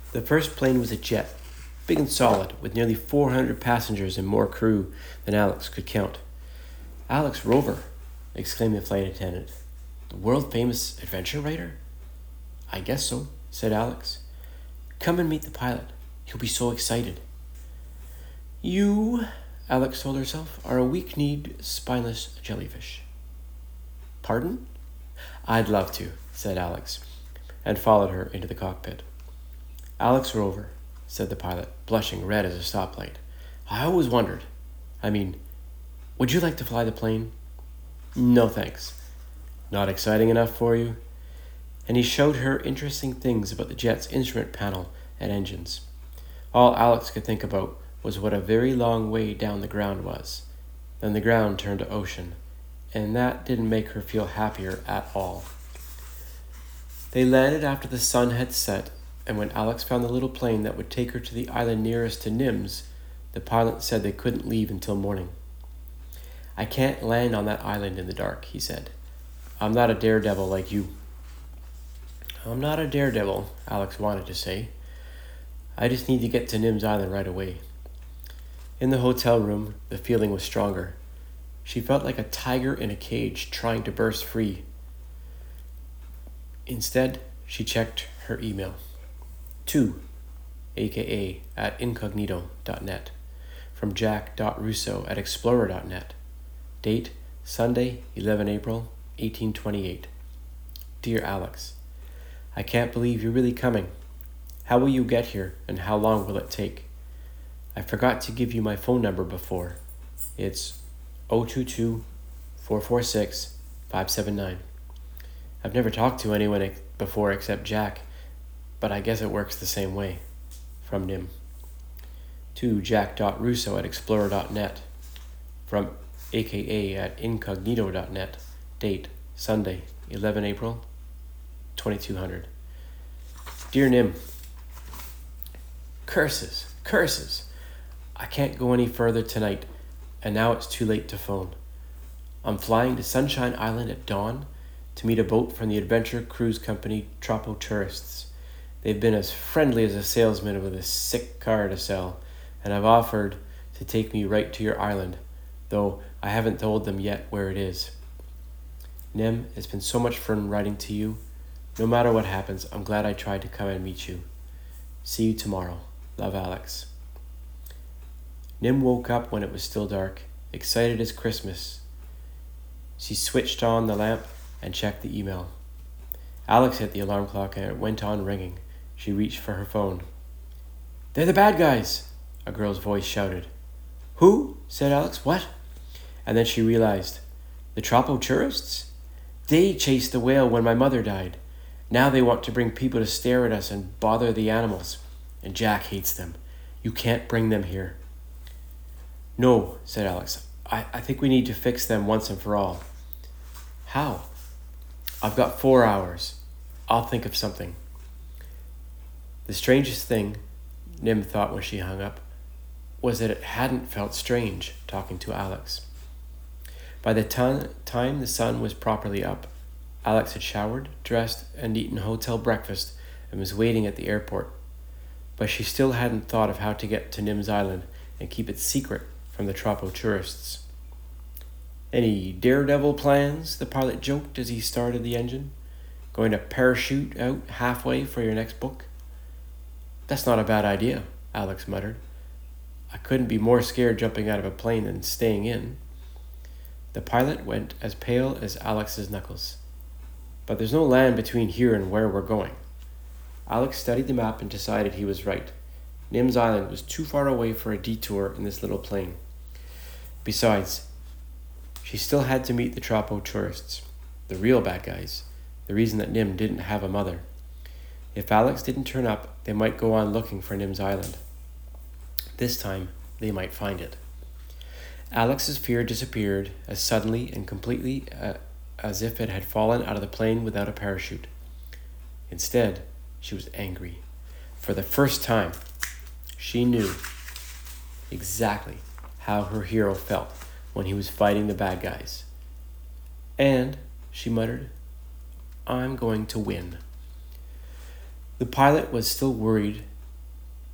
The first plane was a jet, big and solid, with nearly 400 passengers and more crew than Alex could count. "Alex Rover!" exclaimed the flight attendant. "The world-famous adventure writer?" "I guess so," said Alex. "Come and meet the pilot. He'll be so excited." "You," Alex told herself, "are a weak-kneed, spineless jellyfish." "Pardon?" "I'd love to," said Alex, and followed her into the cockpit. "Alex Rover," said the pilot, blushing red as a stoplight. "I always wondered. Would you like to fly the plane?" "No, thanks." "Not exciting enough for you?" And he showed her interesting things about the jet's instrument panel and engines. All Alex could think about was what a very long way down the ground was. Then the ground turned to ocean, and that didn't make her feel happier at all. They landed after the sun had set, and when Alex found the little plane that would take her to the island nearest to Nims, the pilot said they couldn't leave until morning. "I can't land on that island in the dark," he said. "I'm not a daredevil like you." "I'm not a daredevil," Alex wanted to say. "I just need to get to Nims Island right away." In the hotel room, the feeling was stronger. She felt like a tiger in a cage trying to burst free. Instead, she checked her email. To, aka at incognito.net, from jack.russo@explorer.net. Date, Sunday, 11 April, 1828. Dear Alex, I can't believe you're really coming. How will you get here, and how long will it take? I forgot to give you my phone number before. It's 022-446-579. I've never talked to anyone before except Jack, but I guess it works the same way. From Nim. To jack.russo@explorer.net. From aka at incognito.net. Date, Sunday, 11 April, 2200. Dear Nim, Curses! I can't go any further tonight, and now it's too late to phone. I'm flying to Sunshine Island at dawn to meet a boat from the adventure cruise company Tropo Tourists. They've been as friendly as a salesman with a sick car to sell, and have offered to take me right to your island, though I haven't told them yet where it is. Nim, it's been so much fun writing to you. No matter what happens, I'm glad I tried to come and meet you. See you tomorrow. Love, Alex. Nim woke up when it was still dark, excited as Christmas. She switched on the lamp and checked the email. Alex hit the alarm clock and it went on ringing. She reached for her phone. "They're the bad guys!" a girl's voice shouted. "Who?" said Alex. "What?" And then she realized. "The Tropo Tourists? They chased the whale when my mother died. Now they want to bring people to stare at us and bother the animals. And Jack hates them. You can't bring them here." "No," said Alex. I think we need to fix them once and for all." "How?" "I've got 4 hours. I'll think of something." The strangest thing, Nim thought when she hung up, was that it hadn't felt strange talking to Alex. By the time the sun was properly up, Alex had showered, dressed, and eaten hotel breakfast and was waiting at the airport. But she still hadn't thought of how to get to Nims Island and keep it secret from the Tropo Tourists. "Any daredevil plans?" the pilot joked as he started the engine. "Going to parachute out halfway for your next book?" "That's not a bad idea," Alex muttered. "I couldn't be more scared jumping out of a plane than staying in." The pilot went as pale as Alex's knuckles. "But there's no land between here and where we're going." Alex studied the map and decided he was right. Nims Island was too far away for a detour in this little plane. Besides, she still had to meet the Tropo Tourists, the real bad guys, the reason that Nim didn't have a mother. If Alex didn't turn up, they might go on looking for Nims Island. This time, they might find it. Alex's fear disappeared as suddenly and completely as if it had fallen out of the plane without a parachute. Instead, she was angry. For the first time, she knew exactly how her hero felt when he was fighting the bad guys. "And," she muttered, "I'm going to win." The pilot was still worried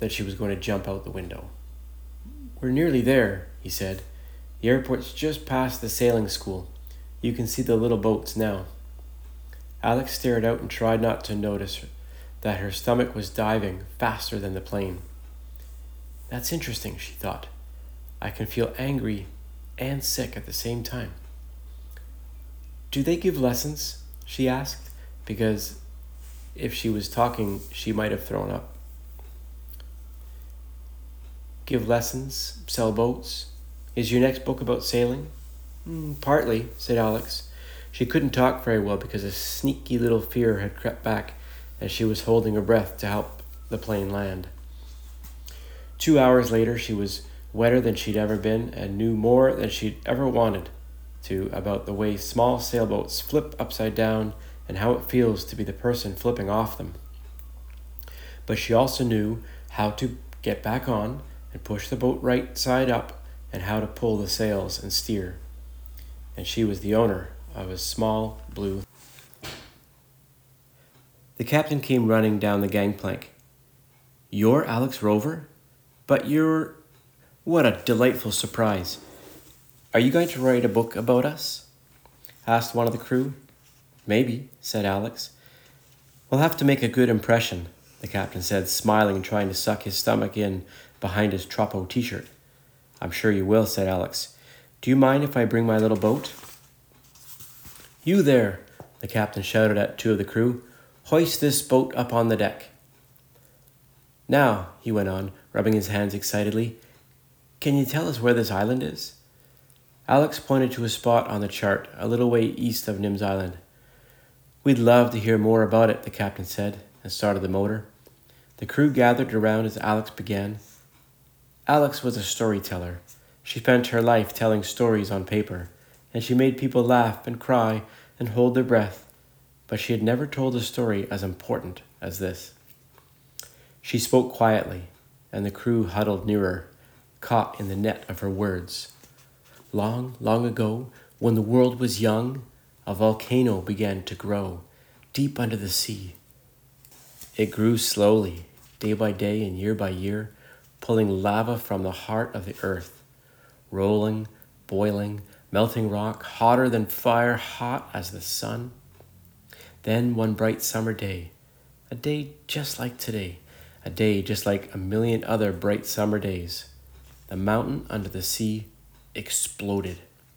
that she was going to jump out the window. "We're nearly there," he said. "The airport's just past the sailing school. You can see the little boats now." Alex stared out and tried not to notice that her stomach was diving faster than the plane. "That's interesting," she thought. "I can feel angry and sick at the same time." "Do they give lessons?" she asked, because if she was talking, she might have thrown up. "Give lessons? Sell boats? Is your next book about sailing?" Partly," said Alex. She couldn't talk very well because a sneaky little fear had crept back as she was holding her breath to help the plane land. 2 hours later, she was wetter than she'd ever been and knew more than she'd ever wanted to about the way small sailboats flip upside down and how it feels to be the person flipping off them. But she also knew how to get back on and push the boat right side up and how to pull the sails and steer. And she was the owner of a small blue. The captain came running down the gangplank. "You're Alex Rover? But you're... What a delightful surprise. Are you going to write a book about us?" asked one of the crew. "Maybe," said Alex. "We'll have to make a good impression," the captain said, smiling and trying to suck his stomach in behind his Troppo t-shirt. "I'm sure you will," said Alex. "Do you mind if I bring my little boat?" "You there," the captain shouted at two of the crew. "Hoist this boat up on the deck." "Now," he went on, rubbing his hands excitedly, "can you tell us where this island is?" Alex pointed to a spot on the chart a little way east of Nim's Island. "We'd love to hear more about it," the captain said, and started the motor. The crew gathered around as Alex began. Alex was a storyteller. She spent her life telling stories on paper, and she made people laugh and cry and hold their breath, but she had never told a story as important as this. She spoke quietly, and the crew huddled nearer, caught in the net of her words. "Long, long ago, when the world was young, a volcano began to grow deep under the sea. It grew slowly, day by day and year by year, pulling lava from the heart of the earth, rolling, boiling, melting rock, hotter than fire, hot as the sun. Then one bright summer day, a day just like today, a day just like a million other bright summer days, the mountain under the sea exploded."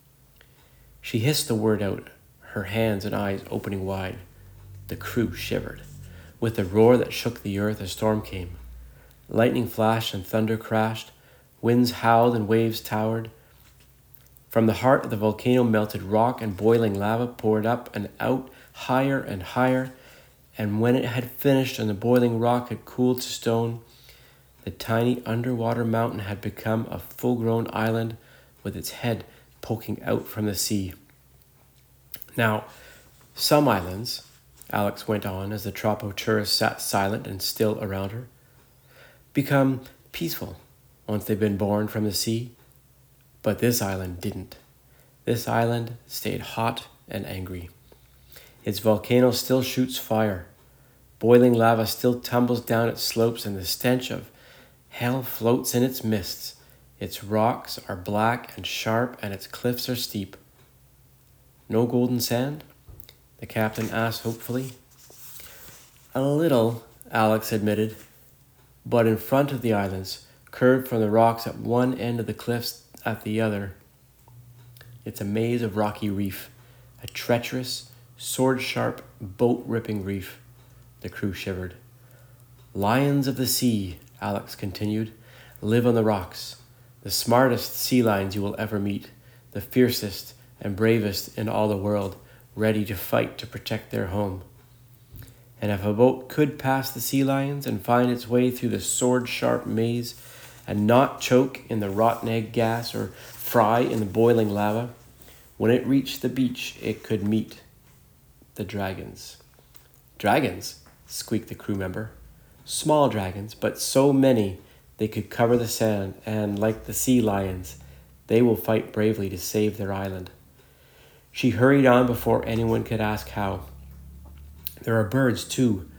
She hissed the word out, her hands and eyes opening wide. The crew shivered. With a roar that shook the earth, a storm came. Lightning flashed and thunder crashed. Winds howled and waves towered. From the heart of the volcano, melted rock and boiling lava poured up and out, higher and higher, and when it had finished and the boiling rock had cooled to stone, the tiny underwater mountain had become a full-grown island with its head poking out from the sea. Now, some islands, Alex went on as the Troppo tourists sat silent and still around her, become peaceful once they've been born from the sea. But this island didn't. This island stayed hot and angry. Its volcano still shoots fire. Boiling lava still tumbles down its slopes, and the stench of hell floats in its mists. Its rocks are black and sharp, and its cliffs are steep. "No golden sand?" the captain asked hopefully. "A little," Alex admitted, "but in front of the islands, curved from the rocks at one end of the cliffs at the other. It's a maze of rocky reef, a treacherous, sword-sharp, boat-ripping reef." The crew shivered. "Lions of the sea," Alex continued, "live on the rocks. The smartest sea lions you will ever meet, the fiercest and bravest in all the world, ready to fight to protect their home. And if a boat could pass the sea lions and find its way through the sword-sharp maze and not choke in the rotten egg gas or fry in the boiling lava, when it reached the beach, it could meet the dragons." "Dragons?" squeaked the crew member. "Small dragons, but so many they could cover the sand, and like the sea lions, they will fight bravely to save their island." She hurried on before anyone could ask how. "There are birds, too,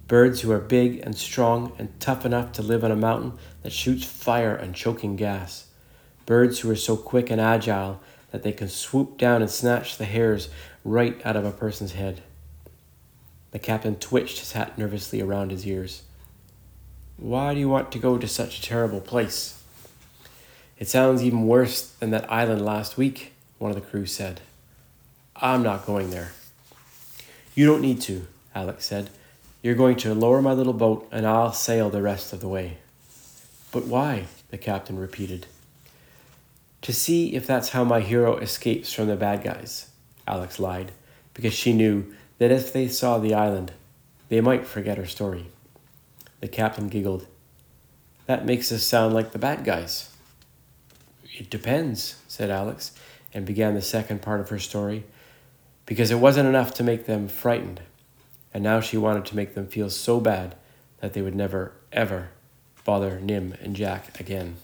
Birds who are big and strong and tough enough to live on a mountain that shoots fire and choking gas. Birds who are so quick and agile that they can swoop down and snatch the hairs right out of a person's head. The captain twitched his hat nervously around his ears. Why do you want to go to such a terrible place? It sounds even worse than that island last week, one of the crew said. I'm not going there. You don't need to, Alex said. You're going to lower my little boat and I'll sail the rest of the way. But why? The captain repeated. To see if that's how my hero escapes from the bad guys, Alex lied, because she knew that if they saw the island, they might forget her story. The captain giggled. That makes us sound like the bad guys. It depends, said Alex, and began the second part of her story, because it wasn't enough to make them frightened, and now she wanted to make them feel so bad that they would never, ever bother Nim and Jack again.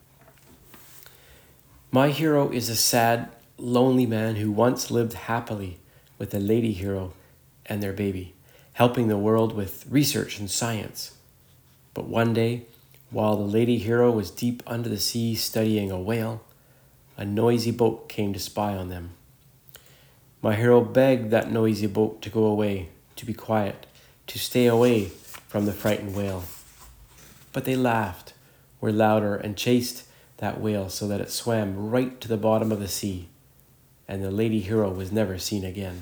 My hero is a sad, lonely man who once lived happily with a lady hero and their baby, helping the world with research and science. But one day, while the lady hero was deep under the sea studying a whale, a noisy boat came to spy on them. My hero begged that noisy boat to go away, to be quiet, to stay away from the frightened whale. But they laughed, were louder, and chased that whale so that it swam right to the bottom of the sea, and the lady hero was never seen again.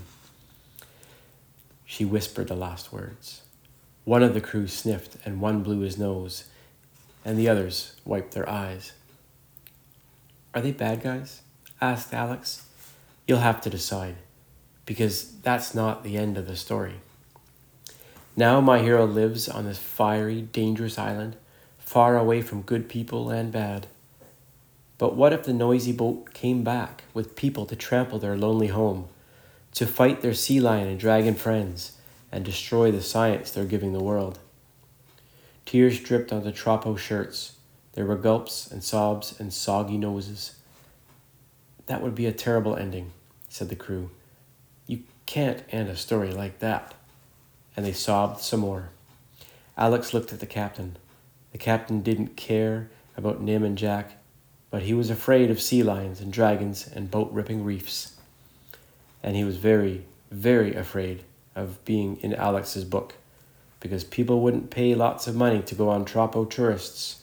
She whispered the last words. One of the crew sniffed, and one blew his nose, and the others wiped their eyes. Are they bad guys? Asked Alex. You'll have to decide, because that's not the end of the story. Now my hero lives on this fiery, dangerous island, far away from good people and bad. But what if the noisy boat came back with people to trample their lonely home, to fight their sea lion and dragon friends, and destroy the science they're giving the world? Tears dripped onto Troppo shirts. There were gulps and sobs and soggy noses. That would be a terrible ending, said the crew. You can't end a story like that. And they sobbed some more. Alex looked at the captain. The captain didn't care about Nim and Jack, but he was afraid of sea lions and dragons and boat-ripping reefs. And he was very, very afraid of being in Alex's book, because people wouldn't pay lots of money to go on Troppo tours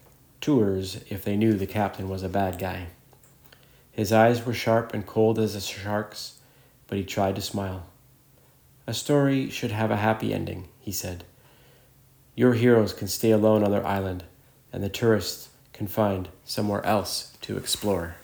if they knew the captain was a bad guy. His eyes were sharp and cold as a shark's, but he tried to smile. A story should have a happy ending, he said. Your heroes can stay alone on their island, and the tourists can find somewhere else to explore.